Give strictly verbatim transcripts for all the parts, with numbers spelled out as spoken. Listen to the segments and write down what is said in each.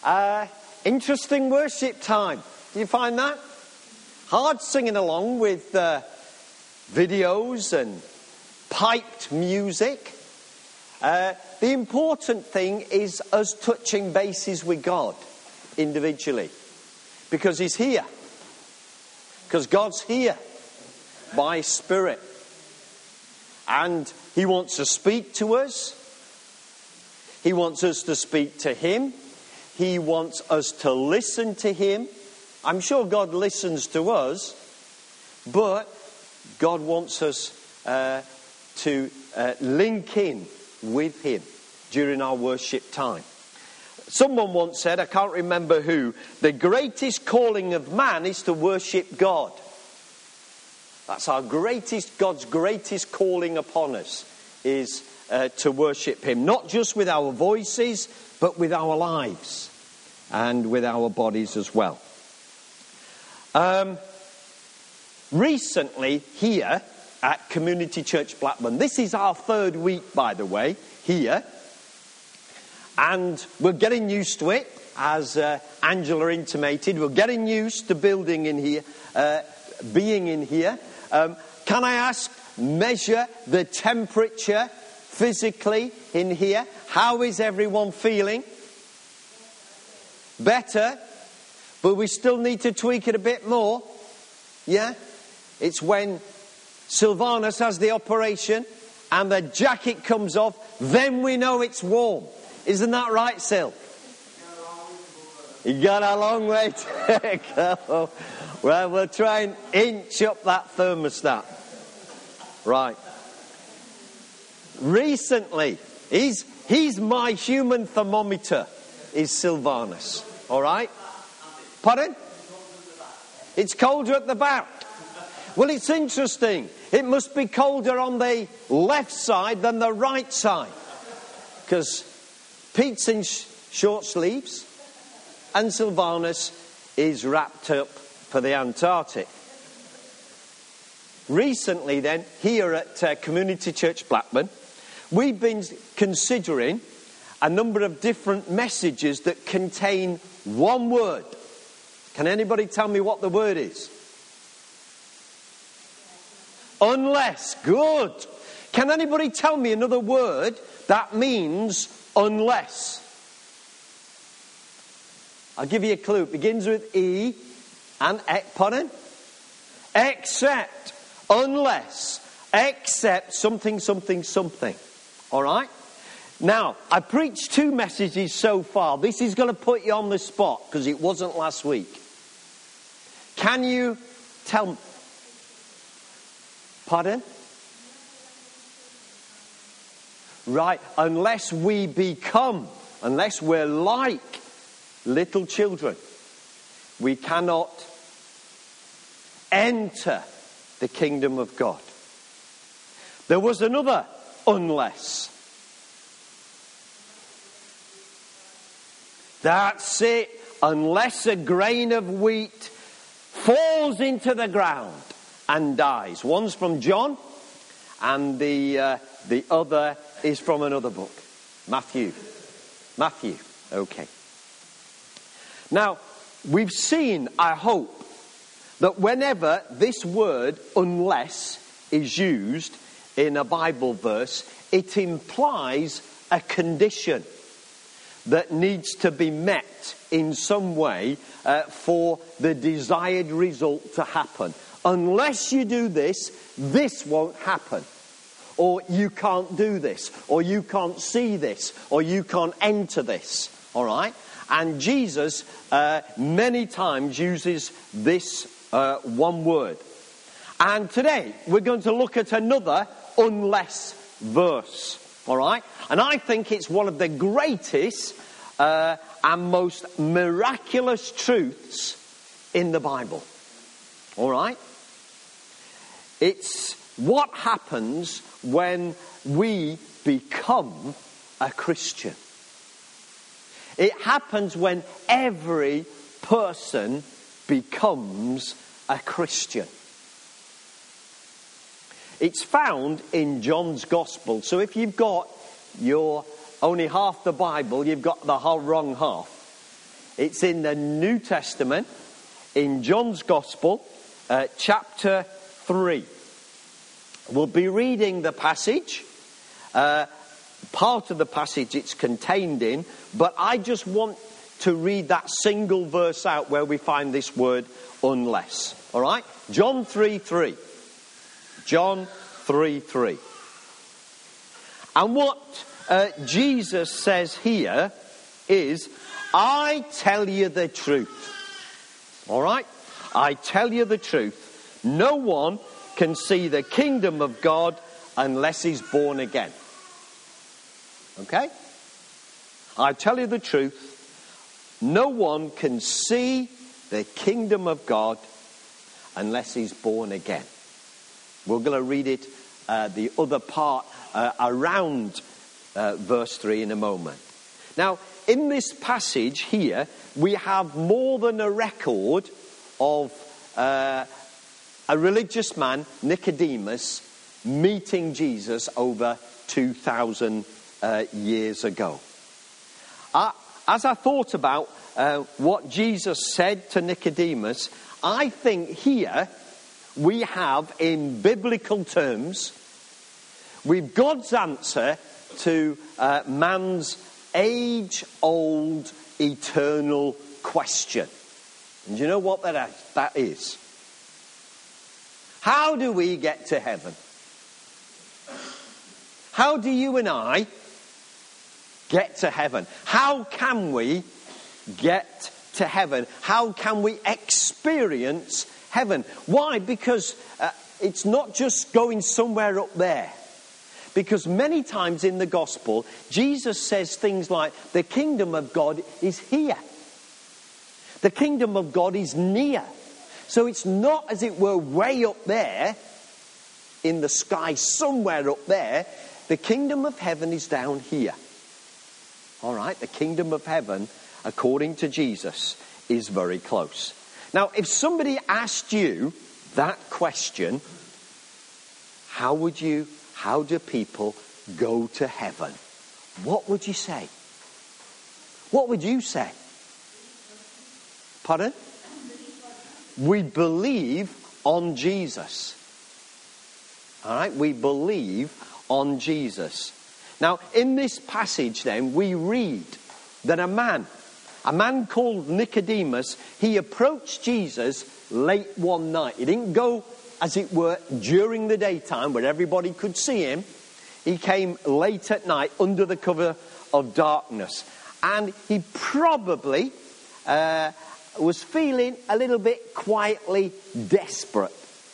Uh, interesting worship time. Do you find that? Hard singing along with uh, videos and piped music. Uh, the important thing is us touching bases with God individually. Because He's here. Because God's here by His Spirit. And He wants to speak to us. He wants us to speak to Him. He wants us to listen to Him. I'm sure God listens to us, but God wants us uh, to uh, link in with Him during our worship time. Someone once said, I can't remember who, the greatest calling of man is to worship God. That's our greatest, God's greatest calling upon us, is uh, to worship Him. Not just with our voices, but with our lives and with our bodies as well. Um, recently here at Community Church Blackburn, this is our third week, by the way, here. And we're getting used to it, as uh, Angela intimated. We're getting used to building in here, uh, being in here. Um, can I ask, measure the temperature physically in here? How is everyone feeling? Better, but we still need to tweak it a bit more. Yeah? It's when Sylvanus has the operation and the jacket comes off, then we know it's warm. Isn't that right, Sil? You got a long way to go. Well, we'll try and inch up that thermostat. Right. Recently, he's, he's my human thermometer, is Sylvanus. All right? Pardon? It's colder at the back. Well, it's interesting. It must be colder on the left side than the right side. Because Pete's in sh- short sleeves and Sylvanus is wrapped up for the Antarctic. Recently then, here at uh, Community Church Blackburn, we've been considering a number of different messages that contain one word. Can anybody tell me what the word is? Unless. Good. Can anybody tell me another word that means unless? I'll give you a clue. It begins with E and E. Pardon? Except. Unless. Except something, something, something. All right? Now, I preached two messages so far. This is going to put you on the spot because it wasn't last week. Can you tell me? Pardon? Right, unless we become, unless we're like little children, we cannot enter the kingdom of God. There was another unless. That's it. Unless a grain of wheat falls into the ground and dies. One's from John, and the uh, the other is from another book. Matthew. Matthew. Okay. Now, we've seen, I hope, that whenever this word unless is used in a Bible verse, it implies a condition that needs to be met in some way uh, for the desired result to happen. Unless you do this, this won't happen. Or you can't do this. Or you can't see this. Or you can't enter this. All right? And Jesus uh, many times uses this uh, one word. And today we're going to look at another unless verse. All right? And I think it's one of the greatest uh, and most miraculous truths in the Bible. All right? It's what happens when we become a Christian. It happens when every person becomes a Christian. It's found in John's Gospel. So if you've got your only half the Bible, you've got the whole wrong half. It's in the New Testament, in John's Gospel, uh, chapter three. We'll be reading the passage, uh, part of the passage it's contained in, but I just want to read that single verse out where we find this word unless. All right? John three three. John three three. And what uh, Jesus says here is, I tell you the truth. All right? I tell you the truth. No one can see the kingdom of God unless he's born again. Okay? I tell you the truth. No one can see the kingdom of God unless he's born again. We're going to read it, uh, the other part, uh, around uh, verse three in a moment. Now, in this passage here, we have more than a record of uh, a religious man, Nicodemus, meeting Jesus over two thousand uh, years ago. I, As I thought about uh, what Jesus said to Nicodemus, I think here we have, in biblical terms, we've God's answer to uh, man's age-old, eternal question. And do you know what that is? that is? How do we get to heaven? How do you and I get to heaven? How can we get to heaven? How can we experience heaven? Why? Because uh, it's not just going somewhere up there. Because many times in the gospel, Jesus says things like, the kingdom of God is here. The kingdom of God is near. So it's not as it were way up there in the sky, somewhere up there. The kingdom of heaven is down here. All right, the kingdom of heaven, according to Jesus, is very close. Now, if somebody asked you that question, how would you, how do people go to heaven? What would you say? What would you say? Pardon? We believe on Jesus. All right, we believe on Jesus. Now, in this passage then, we read that a man, a man called Nicodemus, he approached Jesus late one night. He didn't go, as it were, during the daytime where everybody could see him. He came late at night under the cover of darkness. And he probably uh, was feeling a little bit quietly desperate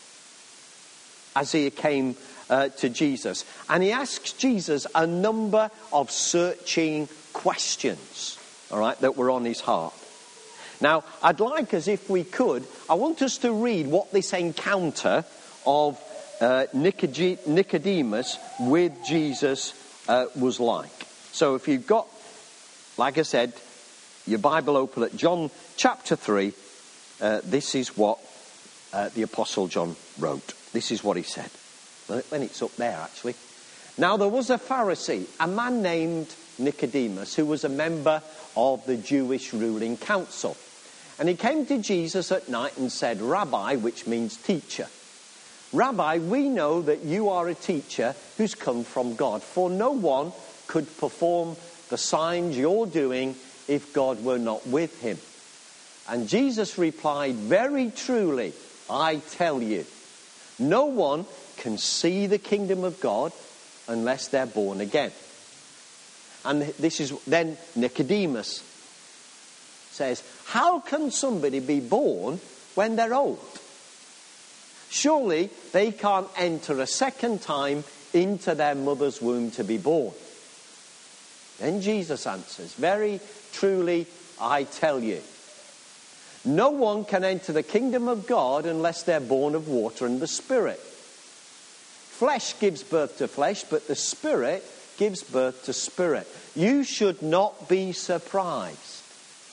as he came Uh, to Jesus. And he asks Jesus a number of searching questions, all right, that were on his heart. Now, I'd like us, if we could, I want us to read what this encounter of uh, Nicodemus with Jesus uh, was like. So if you've got, like I said, your Bible open at John chapter three, uh, this is what uh, the Apostle John wrote. This is what he said. When it's up there, actually. Now, there was a Pharisee, a man named Nicodemus, who was a member of the Jewish ruling council. And he came to Jesus at night and said, Rabbi, which means teacher. Rabbi, we know that you are a teacher who's come from God, for no one could perform the signs you're doing if God were not with him. And Jesus replied, very truly, I tell you, no one can see the kingdom of God unless they're born again. And this is then Nicodemus says, how can somebody be born when they're old? Surely they can't enter a second time into their mother's womb to be born. Then Jesus answers, very truly I tell you, no one can enter the kingdom of God unless they're born of water and the Spirit. Flesh gives birth to flesh, but the Spirit gives birth to spirit. You should not be surprised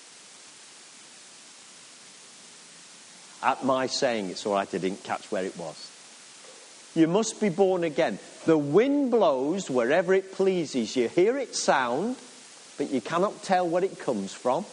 at my saying, it's all right, I didn't catch where it was. You must be born again. The wind blows wherever it pleases. You hear its sound, but you cannot tell where it comes from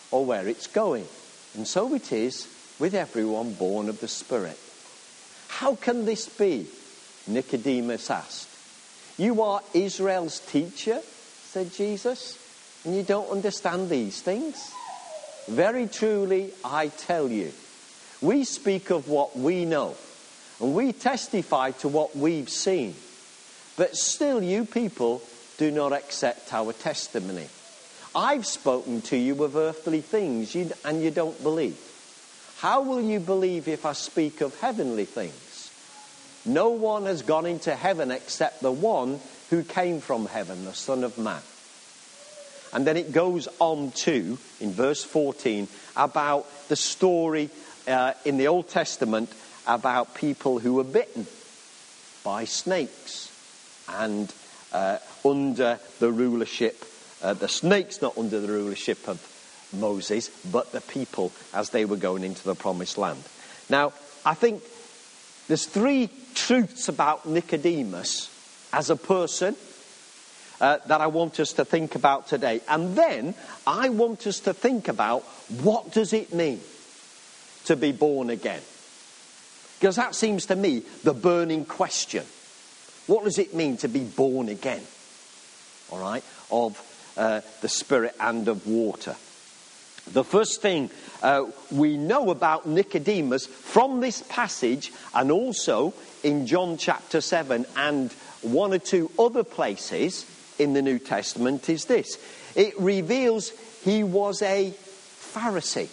or where it's going. And so it is with everyone born of the Spirit. How can this be? Nicodemus asked. You are Israel's teacher, said Jesus, and you don't understand these things? Very truly, I tell you, we speak of what we know, and we testify to what we've seen. But still you people do not accept our testimony. I've spoken to you of earthly things, and you don't believe. How will you believe if I speak of heavenly things? No one has gone into heaven except the one who came from heaven, the Son of Man. And then it goes on to, in verse fourteen, about the story uh, in the Old Testament about people who were bitten by snakes and uh, under the rulership, uh, the snakes not under the rulership of Moses, but the people as they were going into the promised land. Now, I think there's three truths about Nicodemus as a person uh, that I want us to think about today. And then I want us to think about, what does it mean to be born again? Because that seems to me the burning question. What does it mean to be born again? All right, of uh, the Spirit and of water. The first thing uh, we know about Nicodemus from this passage, and also in John chapter seven and one or two other places in the New Testament, is this. It reveals he was a Pharisee.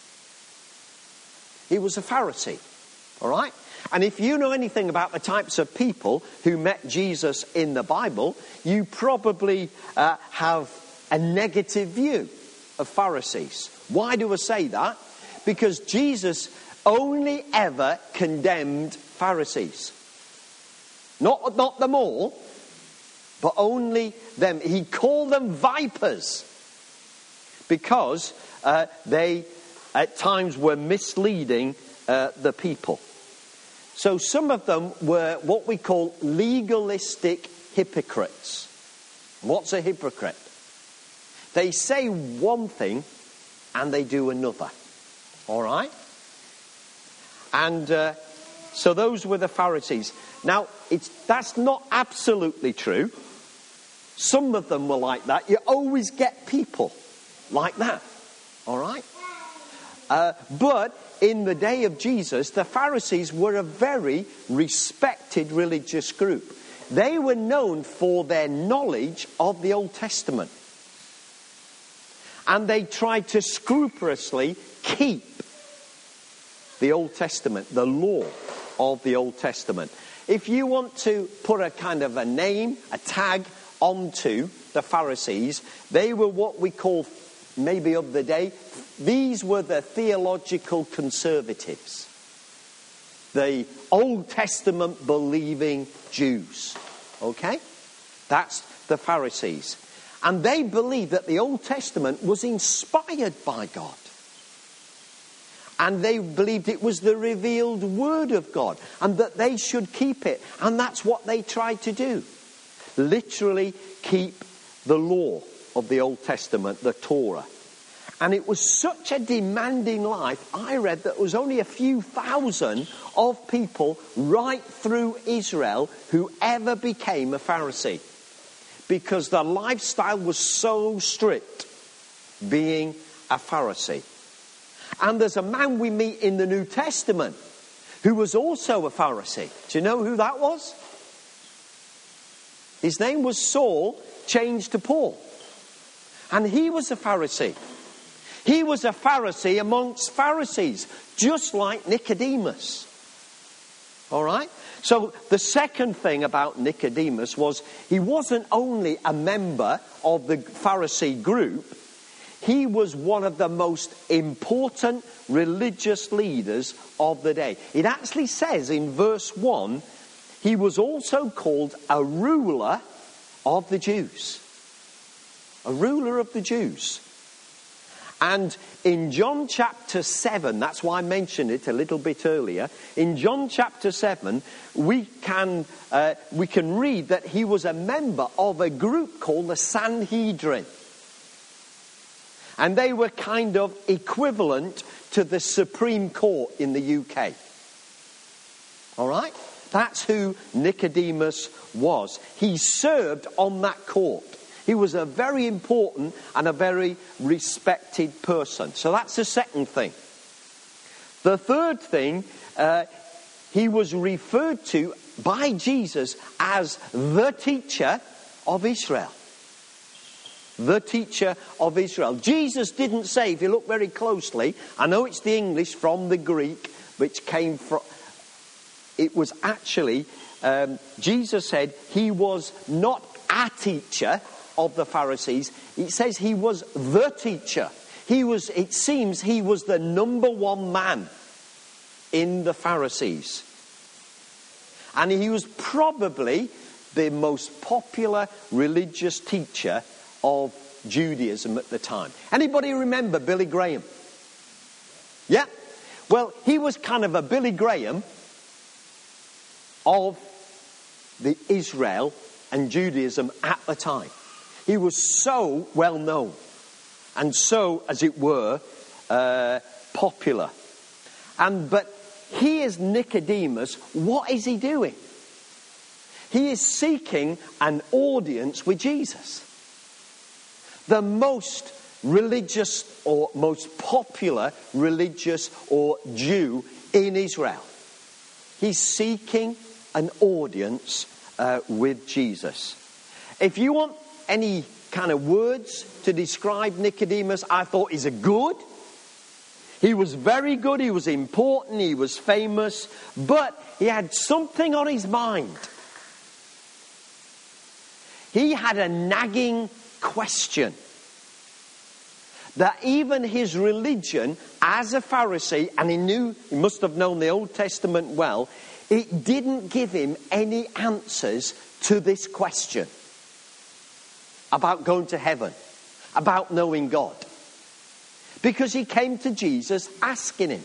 He was a Pharisee. All right? And if you know anything about the types of people who met Jesus in the Bible, you probably uh, have a negative view of Pharisees. Why do I say that? Because Jesus only ever condemned Pharisees. Not, not them all, but only them. He called them vipers because uh, they at times were misleading uh, the people. So some of them were what we call legalistic hypocrites. What's a hypocrite? They say one thing and they do another. All right? And uh, so those were the Pharisees. Now, it's that's not absolutely true. Some of them were like that. You always get people like that. All right? Uh, but in the day of Jesus, the Pharisees were a very respected religious group. They were known for their knowledge of the Old Testament. And they tried to scrupulously keep the Old Testament, the law of the Old Testament. If you want to put a kind of a name, a tag onto the Pharisees, they were what we call, maybe of the day, these were the theological conservatives. The Old Testament believing Jews. Okay? That's the Pharisees. And they believed that the Old Testament was inspired by God. And they believed it was the revealed word of God. And that they should keep it. And that's what they tried to do. Literally keep the law of the Old Testament, the Torah. And it was such a demanding life. I read that there was only a few thousand of people right through Israel who ever became a Pharisee. Because the lifestyle was so strict, being a Pharisee. And there's a man we meet in the New Testament who was also a Pharisee. Do you know who that was? His name was Saul, changed to Paul. And he was a Pharisee. He was a Pharisee amongst Pharisees, just like Nicodemus. All right? So the second thing about Nicodemus was he wasn't only a member of the Pharisee group, he was one of the most important religious leaders of the day. It actually says in verse one, he was also called a ruler of the Jews. A ruler of the Jews. And in John chapter seven, that's why I mentioned it a little bit earlier. In John chapter seven, we can uh, we can read that he was a member of a group called the Sanhedrin. And they were kind of equivalent to the Supreme Court in the U K. All right? That's who Nicodemus was. He served on that court. He was a very important and a very respected person. So that's the second thing. The third thing, uh, he was referred to by Jesus as the teacher of Israel. The teacher of Israel. Jesus didn't say, if you look very closely, I know it's the English from the Greek, which came from, it was actually, um, Jesus said he was not a teacher of the Pharisees. It says he was the teacher. He was, it seems he was the number one man in the Pharisees. And he was probably the most popular religious teacher of Judaism at the time. Anybody remember Billy Graham? Yeah? Well, he was kind of a Billy Graham of the Israel and Judaism at the time. He was so well known and so, as it were, uh, popular. And but he is Nicodemus. What is he doing? He is seeking an audience with Jesus. The most religious or most popular religious or Jew in Israel. He's seeking an audience uh, with Jesus. If you want any kind of words to describe Nicodemus, I thought he's a good. He was very good, he was important, he was famous, but he had something on his mind. He had a nagging question that even his religion as a Pharisee, and he knew, he must have known the Old Testament well, it didn't give him any answers to this question about going to heaven, about knowing God. Because he came to Jesus asking him.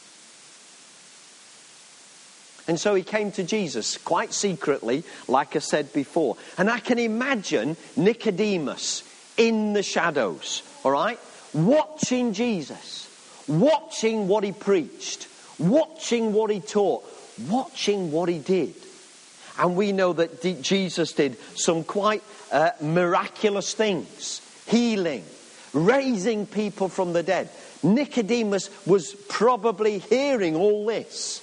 And so he came to Jesus quite secretly, like I said before. And I can imagine Nicodemus in the shadows, all right? Watching Jesus, watching what he preached, watching what he taught, watching what he did. And we know that D- Jesus did some quite uh, miraculous things. Healing, raising people from the dead. Nicodemus was probably hearing all this.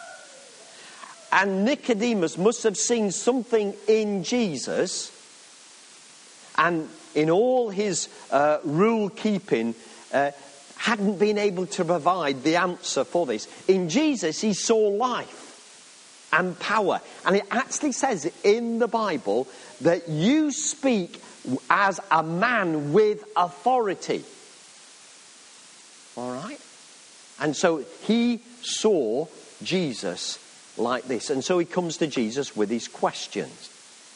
And Nicodemus must have seen something in Jesus, and in all his uh, rule keeping, uh, hadn't been able to provide the answer for this. In Jesus, he saw life and power. And it actually says in the Bible that you speak as a man with authority. All right? And so he saw Jesus like this. And so he comes to Jesus with his questions.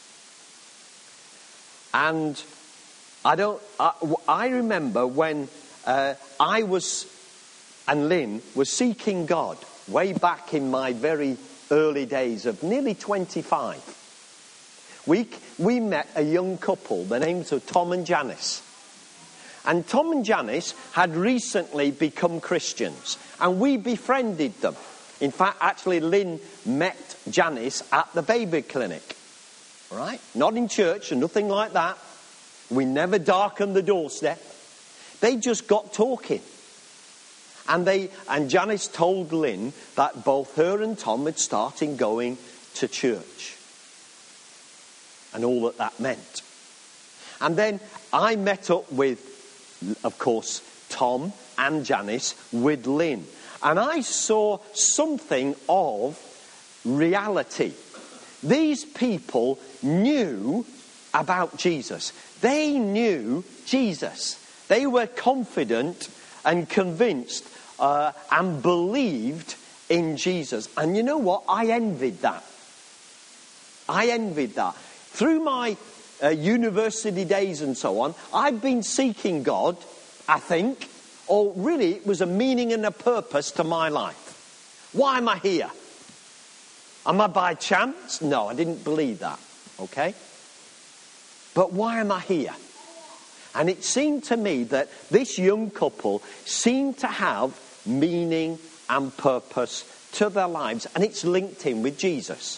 And I don't, I, I remember when uh, I was, and Lynn was seeking God way back in my very early days of nearly twenty-five. We, we met a young couple, their names were Tom and Janice. And Tom and Janice had recently become Christians. And we befriended them. In fact, actually, Lynn met Janice at the baby clinic. All right? Not in church and nothing like that. We never darkened the doorstep. They just got talking. And they and Janice told Lynn that both her and Tom had started going to church. And all that that meant. And then I met up with, of course, Tom and Janice with Lynn. And I saw something of reality. These people knew about Jesus. They knew Jesus. They were confident and convinced uh, and believed in Jesus. And you know what? I envied that. I envied that. Through my uh, university days and so on, I've been seeking God, I think, or really it was a meaning and a purpose to my life. Why am I here? Am I by chance? No, I didn't believe that. Okay? But why am I here? And it seemed to me that this young couple seemed to have meaning and purpose to their lives, and it's linked in with Jesus.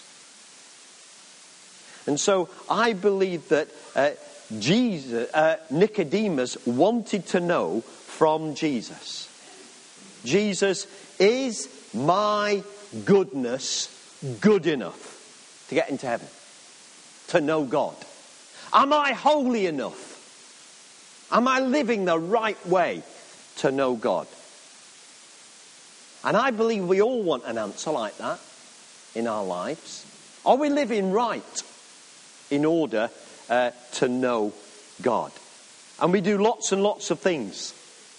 And so I believe that uh, Jesus, uh, Nicodemus wanted to know from Jesus, Jesus, is my goodness good enough to get into heaven, to know God? Am I holy enough? Am I living the right way to know God? And I believe we all want an answer like that in our lives. Are we living right in order uh, to know God? And we do lots and lots of things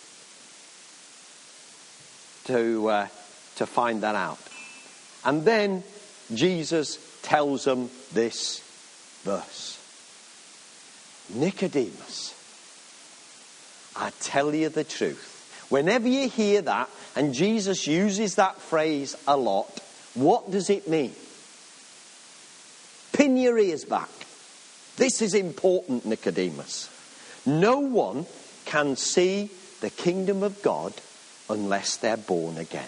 to uh, to find that out. And then Jesus tells them this verse. Nicodemus, I tell you the truth. Whenever you hear that, and Jesus uses that phrase a lot, what does it mean? Pin your ears back. This is important, Nicodemus. No one can see the kingdom of God unless they're born again.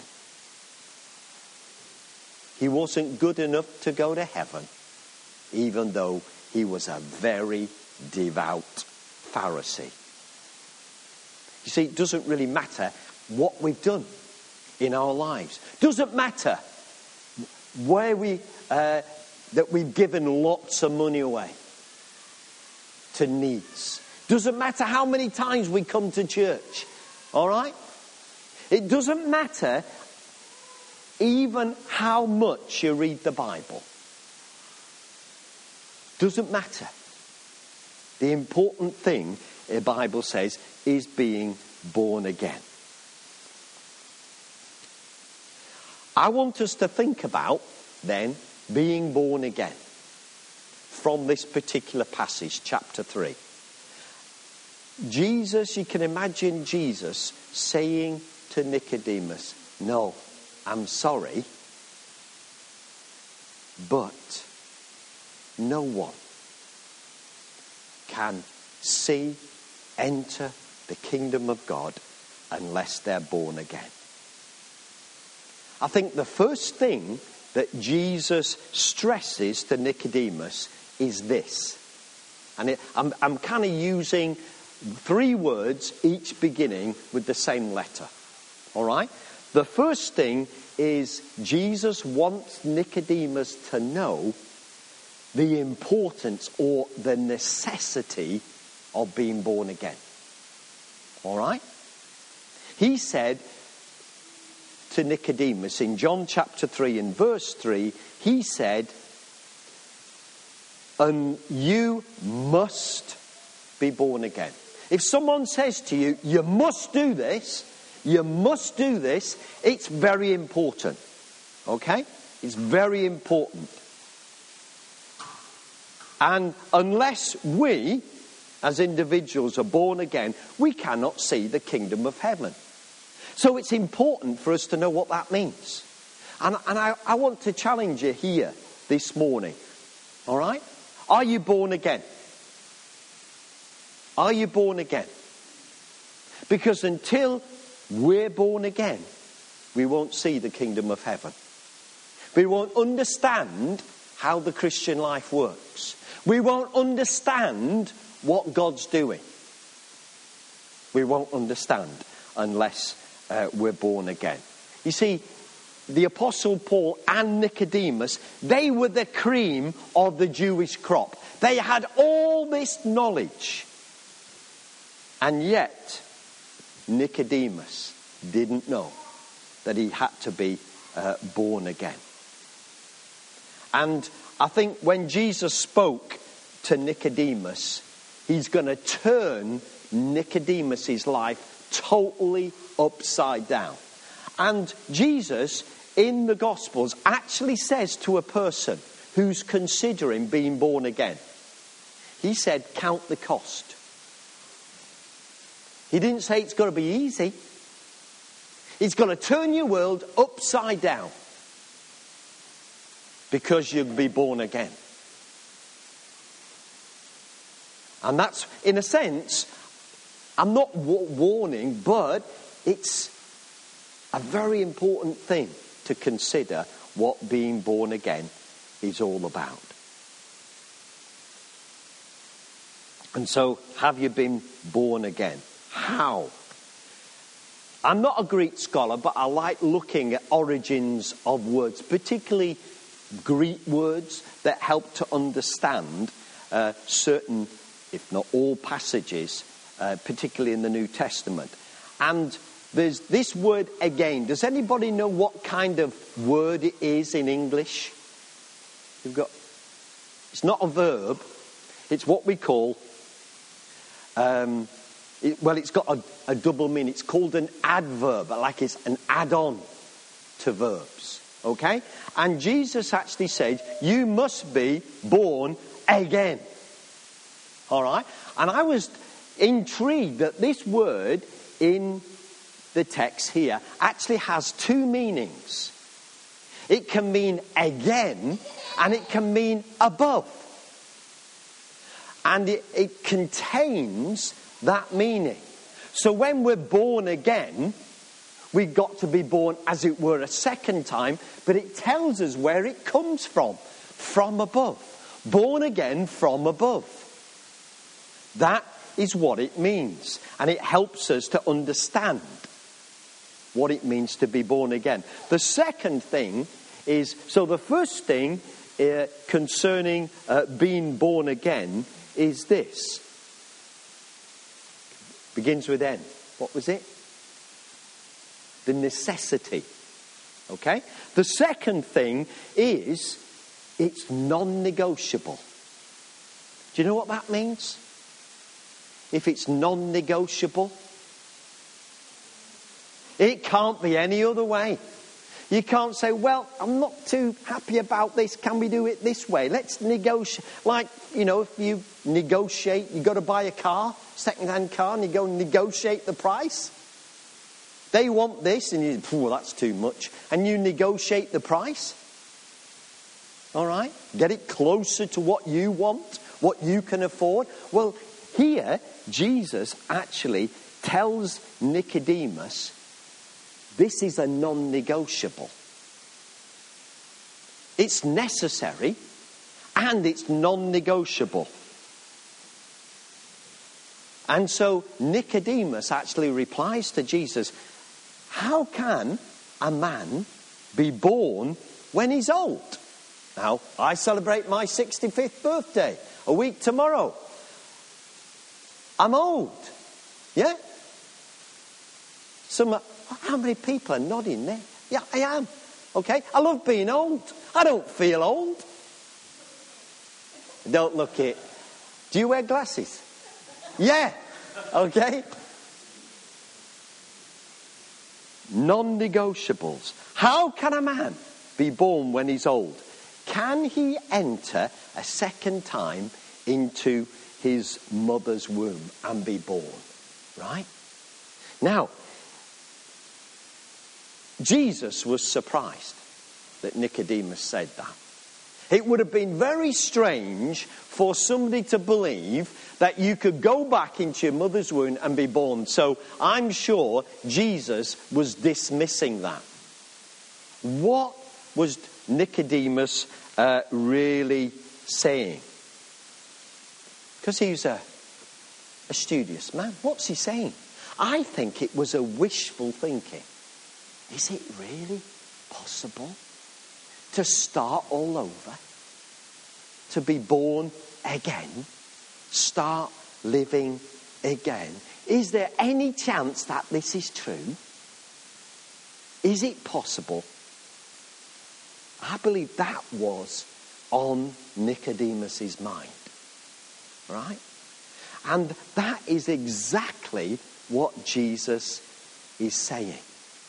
He wasn't good enough to go to heaven, even though he was a very devout Pharisee. You see, it doesn't really matter what we've done in our lives. Doesn't matter where we uh, that we've given lots of money away to needs. Doesn't matter how many times we come to church. All right? It doesn't matter even how much you read the Bible. Doesn't matter. The important thing, the Bible says, is being born again. I want us to think about, then, being born again from this particular passage, chapter three. Jesus, you can imagine Jesus saying to Nicodemus, no, I'm sorry, but no one can see, enter the kingdom of God unless they're born again. I think the first thing that Jesus stresses to Nicodemus is this. And it, I'm, I'm kind of using three words, each beginning with the same letter. All right? The first thing is Jesus wants Nicodemus to know the importance or the necessity of being born again. All right? He said to Nicodemus in John chapter three and verse three, he said, and you must be born again. If someone says to you, you must do this, you must do this, it's very important. Okay? It's very important. And unless we, as individuals, are born again, we cannot see the kingdom of heaven. So it's important for us to know what that means. And, and I, I want to challenge you here this morning. All right? Are you born again? Are you born again? Because until we're born again, we won't see the kingdom of heaven. We won't understand how the Christian life works. We won't understand what God's doing. We won't understand unless uh, we're born again. You see, the Apostle Paul and Nicodemus, they were the cream of the Jewish crop. They had all this knowledge. And yet, Nicodemus didn't know that he had to be uh, born again. And I think when Jesus spoke to Nicodemus, he's going to turn Nicodemus's life totally upside down. And Jesus, in the Gospels, actually says to a person who's considering being born again, he said, count the cost. He didn't say it's going to be easy. It's going to turn your world upside down because you'll be born again. And that's, in a sense, I'm not wa- warning, but it's a very important thing to consider what being born again is all about. And so, have you been born again? How? I'm not a Greek scholar, but I like looking at origins of words, particularly Greek words that help to understand uh, certain, if not all, passages, uh, particularly in the New Testament. And there's this word again. Does anybody know what kind of word it is in English? You've got. It's not a verb. It's what we call. Um, it, well, it's got a, a double meaning. It's called an adverb, like it's an add-on to verbs. Okay? And Jesus actually said, "You must be born again." All right? And I was intrigued that this word in the text here actually has two meanings. It can mean again, and it can mean above. And it, it contains that meaning. So when we're born again, we've got to be born, as it were, a second time, but it tells us where it comes from. From above. Born again from above. That is what it means. And it helps us to understand what it means to be born again. The second thing is, so the first thing uh, concerning uh, being born again is this. Begins with N. What was it? The necessity. Okay? The second thing is, it's non-negotiable. Do you know what that means? If it's non-negotiable, it can't be any other way. You can't say, well, I'm not too happy about this. Can we do it this way? Let's negotiate. Like, you know, if you negotiate, you've got to buy a car, second-hand car, and you go and negotiate the price. They want this, and you, oh, that's too much. And you negotiate the price. All right? Get it closer to what you want, what you can afford. Well, here, Jesus actually tells Nicodemus, this is a non-negotiable. It's necessary and it's non-negotiable. And so Nicodemus actually replies to Jesus, how can a man be born when he's old? Now, I celebrate my sixty-fifth birthday a week tomorrow. I'm old. Yeah? Some, how many people are nodding there? Yeah, I am. Okay? I love being old. I don't feel old. Don't look it. Do you wear glasses? Yeah. Okay? Non-negotiables. How can a man be born when he's old? Can he enter a second time into his mother's womb and be born? Right? Now, Jesus was surprised that Nicodemus said that. It would have been very strange for somebody to believe that you could go back into your mother's womb and be born. So I'm sure Jesus was dismissing that. What was Nicodemus uh, really saying? Because he was a, a studious man. What's he saying? I think it was a wishful thinking. Is it really possible to start all over? To be born again? Start living again? Is there any chance that this is true? Is it possible? I believe that was on Nicodemus's mind. Right? And that is exactly what Jesus is saying.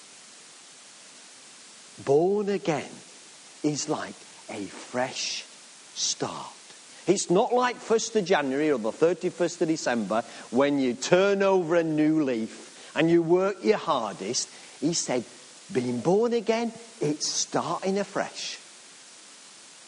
Born again is like a fresh start. It's not like first of January or the thirty-first of December when you turn over a new leaf and you work your hardest. He said, being born again, it's starting afresh.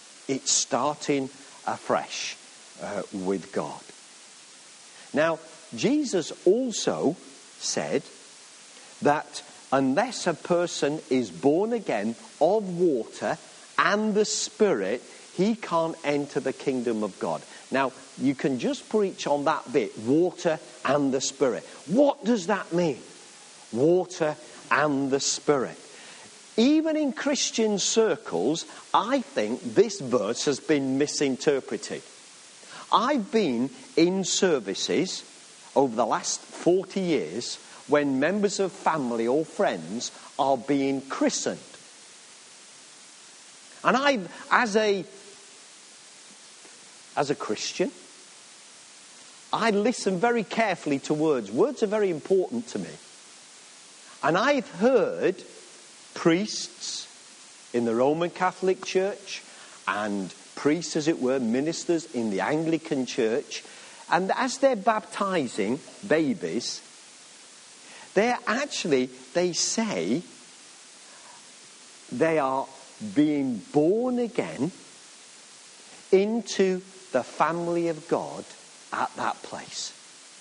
It's starting afresh uh, with God. Now, Jesus also said that unless a person is born again of water and the Spirit, he can't enter the kingdom of God. Now, you can just preach on that bit, water and the Spirit. What does that mean? Water and the Spirit. Even in Christian circles, I think this verse has been misinterpreted. I've been in services over the last forty years when members of family or friends are being christened. And I, as a, as a Christian, I listen very carefully to words. Words are very important to me. And I've heard priests in the Roman Catholic Church and priests, as it were, ministers in the Anglican Church, and as they're baptizing babies, they're actually, they say, they are being born again into the family of God at that place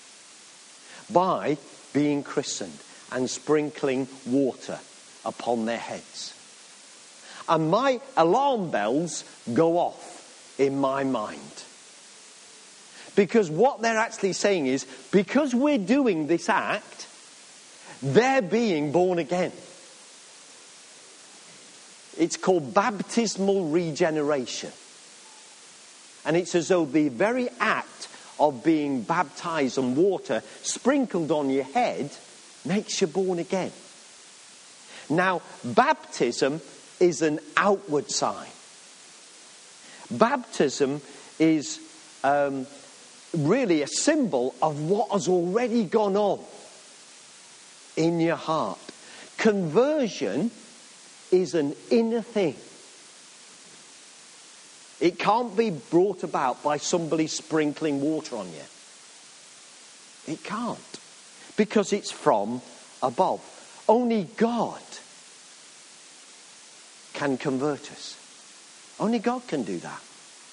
by being christened and sprinkling water upon their heads. And my alarm bells go off in my mind. Because what they're actually saying is, because we're doing this act, they're being born again. It's called baptismal regeneration. And it's as though the very act of being baptized and water sprinkled on your head makes you born again. Now, baptism is an outward sign. Baptism is um, really a symbol of what has already gone on in your heart. Conversion is an inner thing. It can't be brought about by somebody sprinkling water on you. It can't. Because it's from above. Only God can convert us. Only God can do that.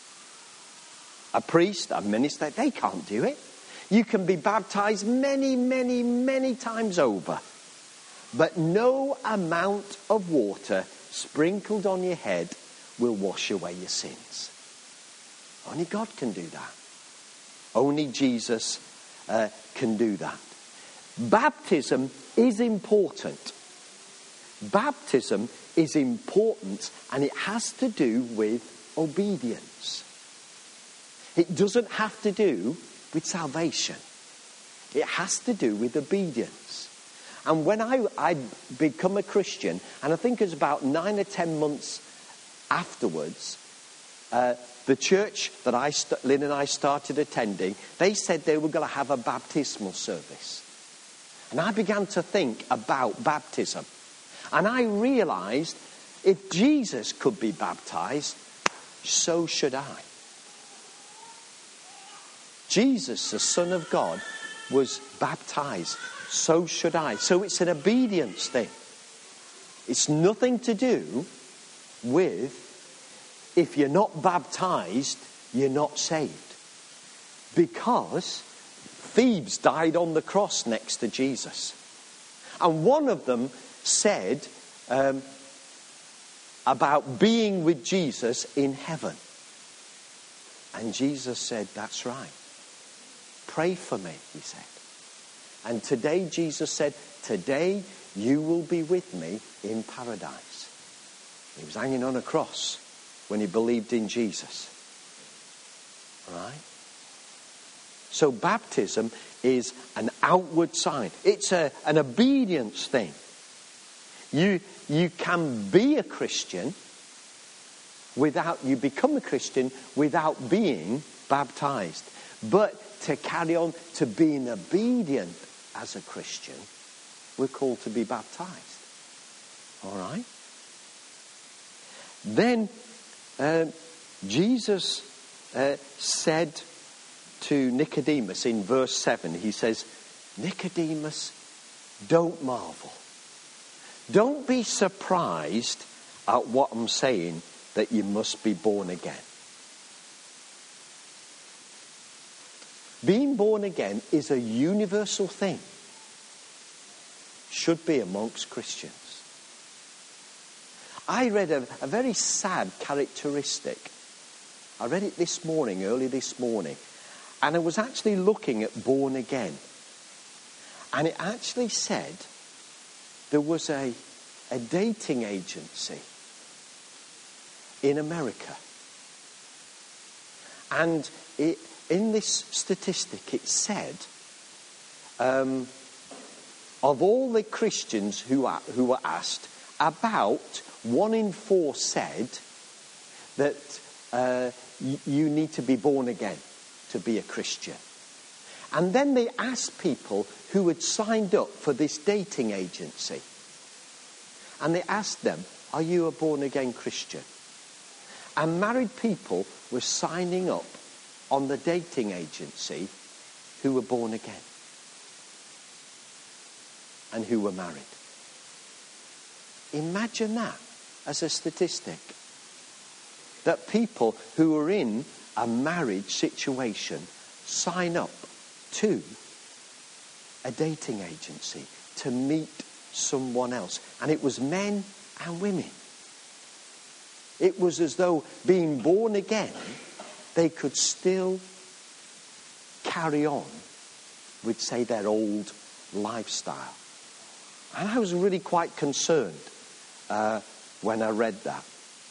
A priest, a minister, they can't do it. You can be baptized many, many, many times over. But no amount of water sprinkled on your head will wash away your sins. Only God can do that. Only Jesus uh, can do that. Baptism is important. Baptism is important, and it has to do with obedience. It doesn't have to do with salvation. It has to do with obedience. And when I I become a Christian, and I think it was about nine or ten months afterwards, uh, the church that I, st- Lynn and I started attending, they said they were going to have a baptismal service. And I began to think about baptism. And I realized if Jesus could be baptized, so should I. Jesus, the Son of God, was baptized. So should I. So it's an obedience thing. It's nothing to do with if you're not baptized, you're not saved. Because thieves died on the cross next to Jesus. And one of them said um, about being with Jesus in heaven. And Jesus said, that's right. Pray for me, he said. And today Jesus said, today you will be with me in paradise. He was hanging on a cross when he believed in Jesus. All right? So baptism is an outward sign. It's a, an obedience thing. You, you can be a Christian without, you become a Christian without being baptized. But to carry on to being obedient as a Christian, we're called to be baptized. All right? Then uh, Jesus uh, said to Nicodemus in verse seven, he says, Nicodemus, don't marvel. Don't be surprised at what I'm saying, that you must be born again. Being born again is a universal thing. Should be amongst Christians. I read a, a very sad characteristic. I read it this morning, early this morning. And I was actually looking at born again. And it actually said there was a, a dating agency in America. And it, in this statistic it said, um, of all the Christians who, are, who were asked, about one in four said that uh, y- you need to be born again to be a Christian. And then they asked people who had signed up for this dating agency. And they asked them, are you a born again Christian? And married people were signing up on the dating agency who were born again. And who were married. Imagine that as a statistic. That people who are in a marriage situation sign up to a dating agency to meet someone else. And it was men and women. It was as though being born again, they could still carry on with, say, their old lifestyle. And I was really quite concerned uh, when I read that.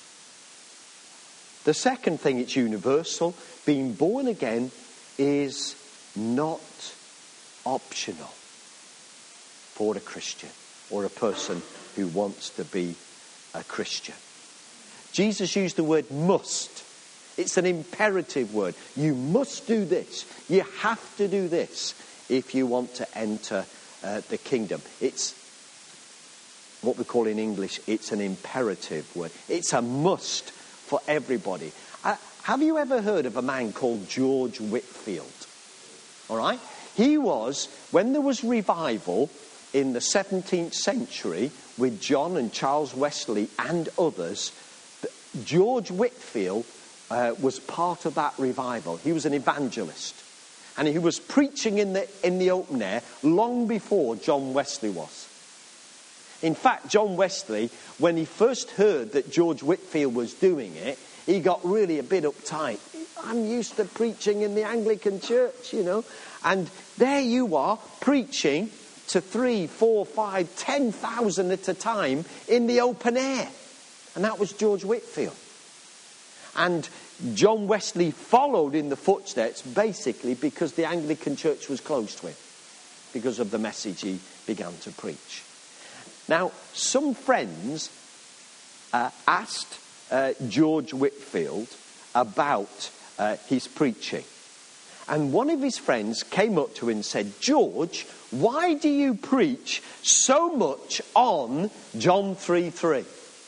The second thing, it's universal. Being born again is not optional for a Christian or a person who wants to be a Christian. Jesus used the word must. It's an imperative word. You must do this. You have to do this if you want to enter uh, the kingdom. It's what we call in English, it's an imperative word. It's a must for everybody. Uh, have you ever heard of a man called George Whitefield? All right? He was, when there was revival in the seventeenth century with John and Charles Wesley and others, George Whitefield uh, was part of that revival. He was an evangelist. And he was preaching in the, in the open air long before John Wesley was. In fact, John Wesley, when he first heard that George Whitefield was doing it, he got really a bit uptight. I'm used to preaching in the Anglican church, you know. And there you are, preaching to three, four, five, ten thousand at a time in the open air. And that was George Whitefield. And John Wesley followed in the footsteps basically because the Anglican church was closed to him, because of the message he began to preach. Now, some friends uh, asked uh, George Whitefield about uh, his preaching. And one of his friends came up to him and said, George, why do you preach so much on John three three?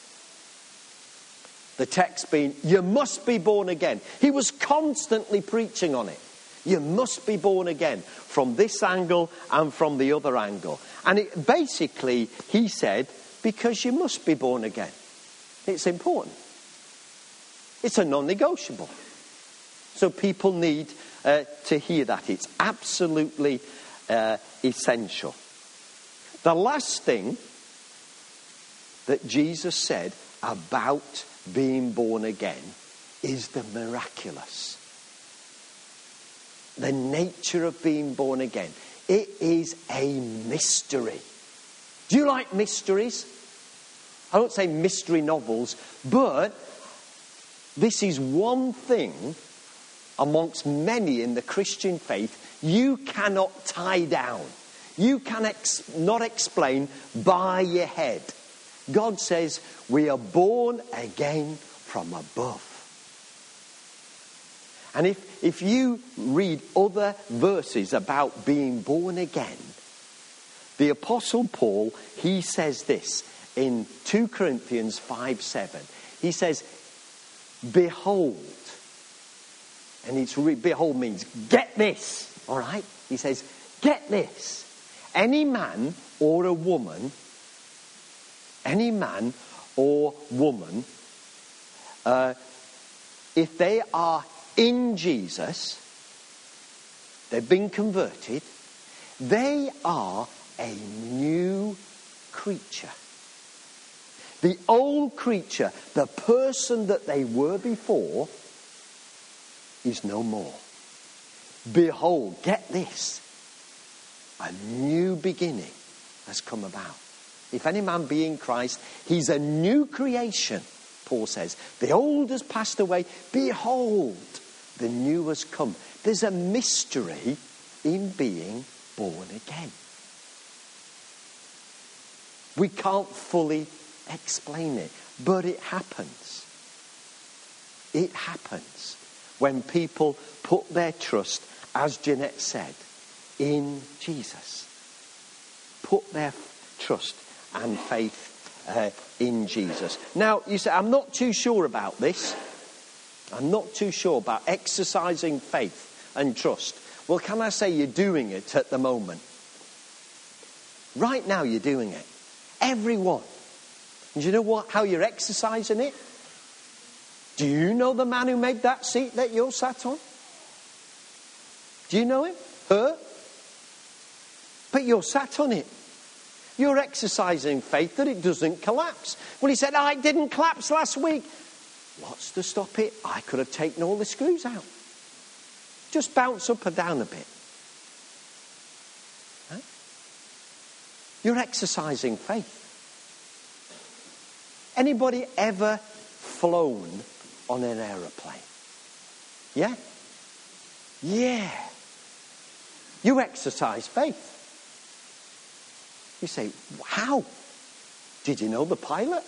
The text being, you must be born again. He was constantly preaching on it. You must be born again from this angle and from the other angle. And it, basically, he said, because you must be born again. It's important. It's a non-negotiable. So people need uh, to hear that. It's absolutely uh, essential. The last thing that Jesus said about being born again is the miraculous. The nature of being born again. It is a mystery. Do you like mysteries? I don't say mystery novels, but this is one thing amongst many in the Christian faith you cannot tie down. You can ex- not explain by your head. God says we are born again from above. And if, if you read other verses about being born again, the Apostle Paul, he says this in two Corinthians five seven. He says, behold, and it's re- behold means get this, all right? He says, get this. Any man or a woman, any man or woman, uh, if they are in Jesus, they've been converted, they are a new creature. The old creature, the person that they were before, is no more. Behold, get this, a new beginning has come about. If any man be in Christ, he's a new creation, Paul says. The old has passed away. Behold, the new has come. There's a mystery in being born again. We can't fully explain it, but it happens. It happens when people put their trust, as Jeanette said, in Jesus. Put their trust and faith uh, in Jesus. Now, you say, I'm not too sure about this. I'm not too sure about exercising faith and trust. Well, can I say you're doing it at the moment? Right now you're doing it. Everyone. And do you know what? How you're exercising it? Do you know the man who made that seat that you're sat on? Do you know him? Her? But you're sat on it. You're exercising faith that it doesn't collapse. Well, he said, oh, it didn't collapse last week. What's to stop it? I could have taken all the screws out. Just bounce up and down a bit. Huh? You're exercising faith. Anybody ever flown on an aeroplane? Yeah? Yeah. You exercise faith. You say, how? Did you know the pilot?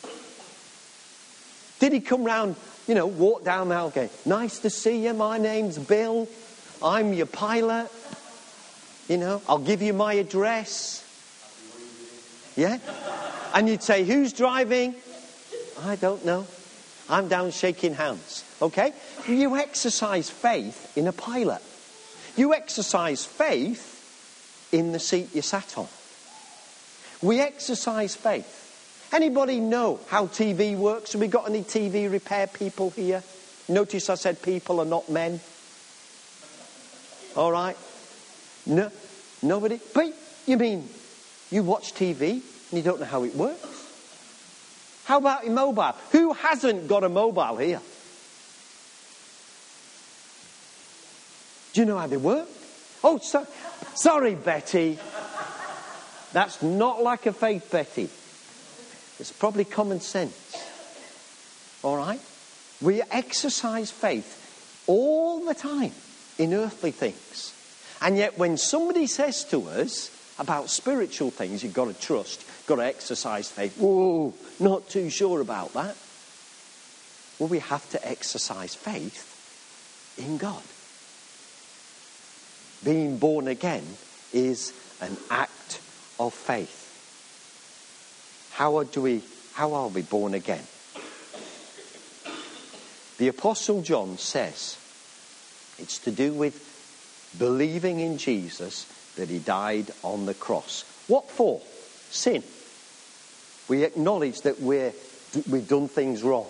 Did he come round, you know, walk down the aisle going, nice to see you, my name's Bill, I'm your pilot, you know, I'll give you my address. Yeah? And you'd say, who's driving? I don't know. I'm down shaking hands. Okay? You exercise faith in a pilot. You exercise faith in the seat you sat on. We exercise faith. Anybody know how T V works? Have we got any T V repair people here? Notice I said people and not men. All right? No, nobody? But you mean you watch T V and you don't know how it works? How about your mobile? Who hasn't got a mobile here? Do you know how they work? Oh, so, sorry, Betty. That's not like a faith, Betty. It's probably common sense. All right? We exercise faith all the time in earthly things. And yet when somebody says to us about spiritual things, you've got to trust, got to exercise faith. Whoa, not too sure about that. Well, we have to exercise faith in God. Being born again is an act of faith. How do we, how are we born again? The Apostle John says it's to do with believing in Jesus, that he died on the cross. What for? Sin. We acknowledge that we're, we've done things wrong.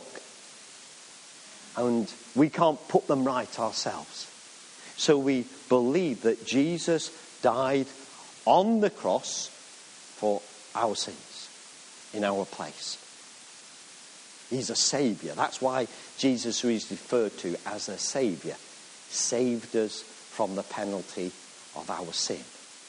And we can't put them right ourselves. So we believe that Jesus died on the cross for our sins, in our place. He's a saviour. That's why Jesus is referred to as a saviour. Saved us from the penalty of our sin.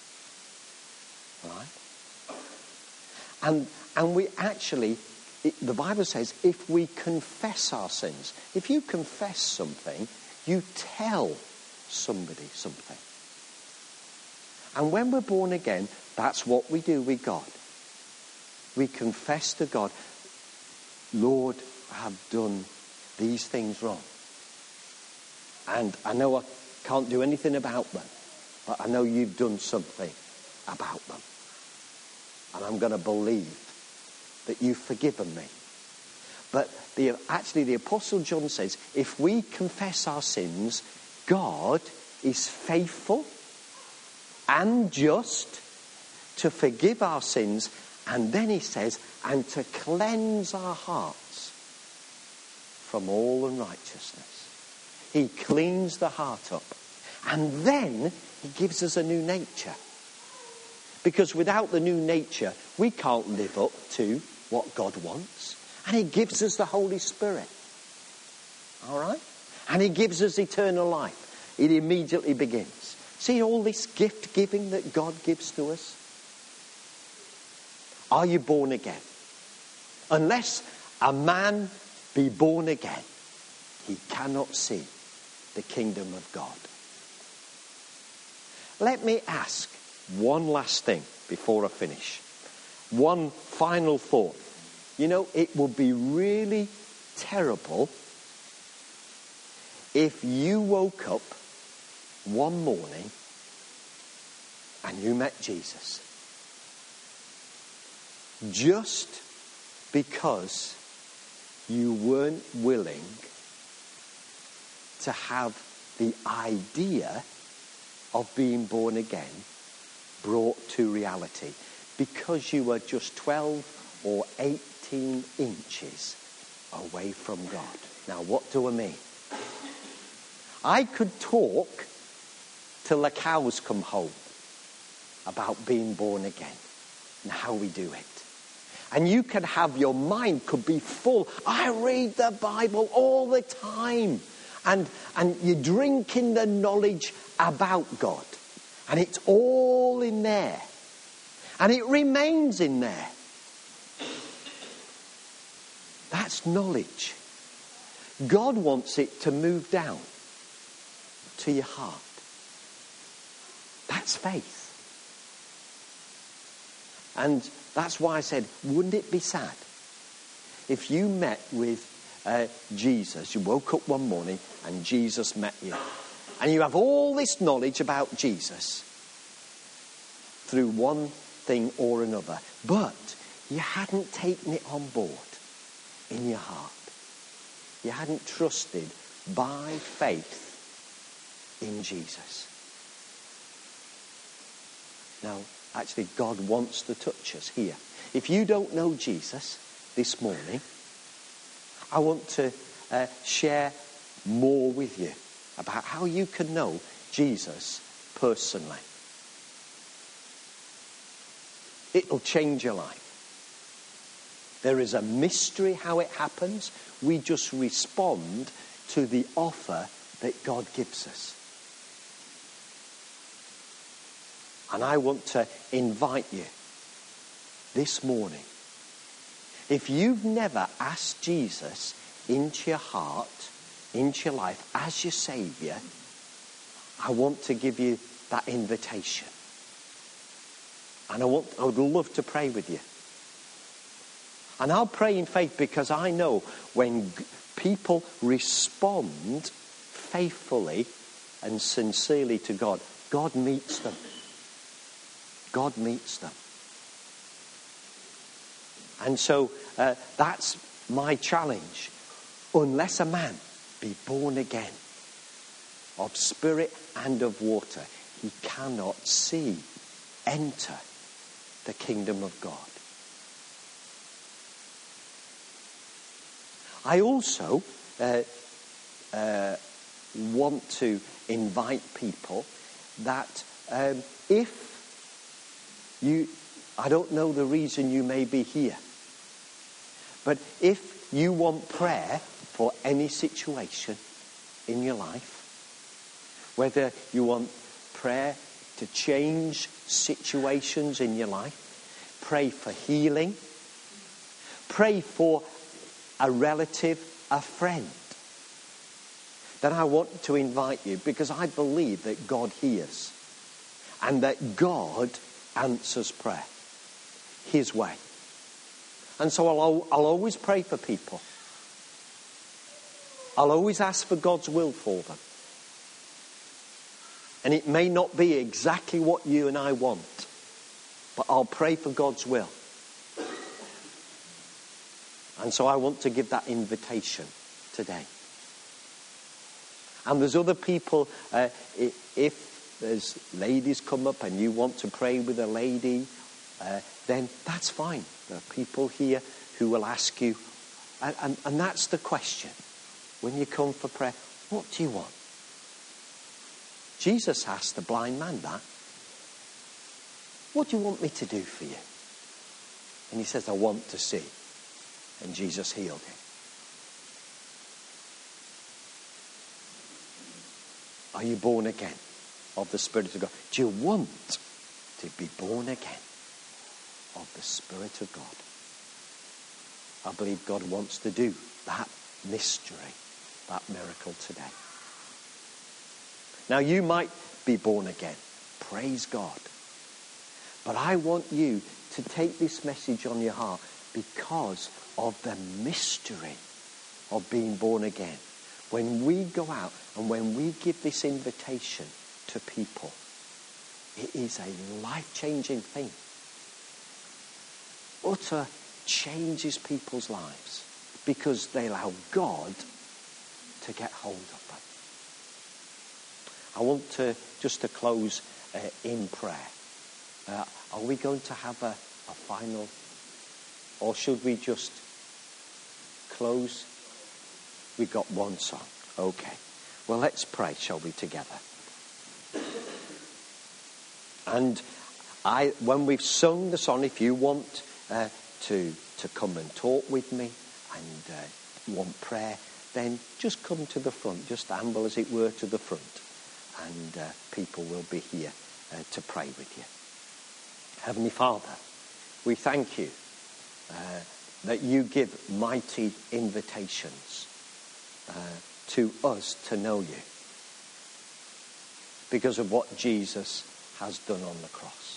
Right? And and we actually, it, the Bible says, if we confess our sins, if you confess something, you tell somebody something. And when we're born again, that's what we do with God. We confess to God, Lord, I have done these things wrong. And I know I can't do anything about them, but I know you've done something about them. And I'm going to believe that you've forgiven me. But the, actually the Apostle John says, if we confess our sins, God is faithful and just to forgive our sins. And then he says, and to cleanse our hearts from all unrighteousness. He cleans the heart up. And then he gives us a new nature. Because without the new nature, we can't live up to what God wants. And he gives us the Holy Spirit. All right? And he gives us eternal life. It immediately begins. See all this gift giving that God gives to us? Are you born again? Unless a man be born again, he cannot see the kingdom of God. Let me ask one last thing before I finish. One final thought. You know, it would be really terrible if you woke up one morning and you met Jesus. Just because you weren't willing to have the idea of being born again brought to reality. Because you were just twelve or eighteen inches away from God. Now, what do I mean? I could talk till the cows come home about being born again and how we do it. And you can have, your mind could be full. I read the Bible all the time. And, and you're drinking the knowledge about God. And it's all in there. And it remains in there. That's knowledge. God wants it to move down to your heart. That's faith. And that's why I said, wouldn't it be sad if you met with uh, Jesus, you woke up one morning and Jesus met you, and you have all this knowledge about Jesus through one thing or another, but you hadn't taken it on board in your heart. You hadn't trusted by faith in Jesus. Now, actually, God wants to touch us here. If you don't know Jesus this morning, I want to uh, share more with you about how you can know Jesus personally. It'll change your life. There is a mystery how it happens. We just respond to the offer that God gives us. And I want to invite you this morning. If you've never asked Jesus into your heart, into your life as your Saviour, I want to give you that invitation. And I want, I would love to pray with you. And I'll pray in faith because I know when g- people respond faithfully and sincerely to God, God meets them. God meets them. And so uh, that's my challenge. Unless a man be born again of spirit and of water, he cannot see, enter the kingdom of God. I also uh, uh, want to invite people that um, if you, I don't know the reason you may be here, but if you want prayer for any situation in your life, whether you want prayer to change situations in your life, pray for healing, pray for a relative, a friend, then I want to invite you, because I believe that God hears and that God answers prayer his way. And so I'll, I'll always pray for people. I'll always ask for God's will for them. And it may not be exactly what you and I want, but I'll pray for God's will. And so I want to give that invitation today. And there's other people, uh, if there's ladies come up and you want to pray with a lady, uh, then that's fine. There are people here who will ask you, and, and, and that's the question. When you come for prayer, what do you want? Jesus asked the blind man that. What do you want me to do for you? And he says, I want to see. And Jesus healed him. Are you born again of the Spirit of God? Do you want to be born again of the Spirit of God? I believe God wants to do that mystery, that miracle today. Now you might be born again. Praise God. But I want you to take this message on your heart because of the mystery of being born again. When we go out and when we give this invitation to people, it is a life-changing thing. Utter changes people's lives because they allow God to get hold of them. I want to just to close uh, in prayer. Uh, are we going to have a, a final, or should we just close? We've got one song. Okay. Well, let's pray, shall we, together? And I, when we've sung the song, if you want uh, to to come and talk with me and uh, want prayer, then just come to the front. Just amble, as it were, to the front. And uh, people will be here uh, to pray with you. Heavenly Father, we thank you uh, that you give mighty invitations uh, to us to know you because of what Jesus has done on the cross.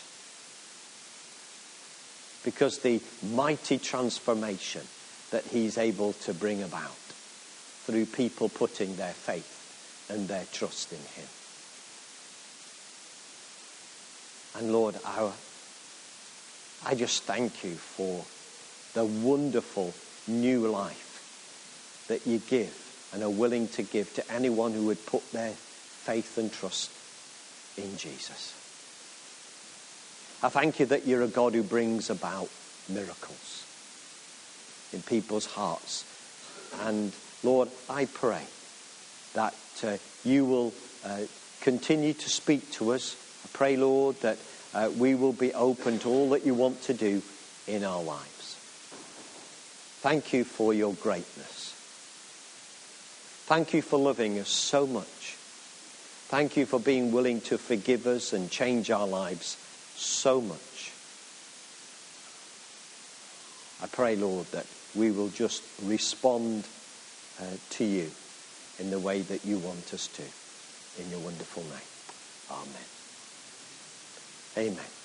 Because the mighty transformation that he's able to bring about through people putting their faith and their trust in him. And Lord, our, I just thank you for the wonderful new life that you give and are willing to give to anyone who would put their faith and trust in Jesus. I thank you that you're a God who brings about miracles in people's hearts. And Lord, I pray that uh, you will uh, continue to speak to us. I pray, Lord, that uh, we will be open to all that you want to do in our lives. Thank you for your greatness. Thank you for loving us so much. Thank you for being willing to forgive us and change our lives so much. I pray, Lord, that we will just respond uh, to you in the way that you want us to. In your wonderful name. Amen. Amen.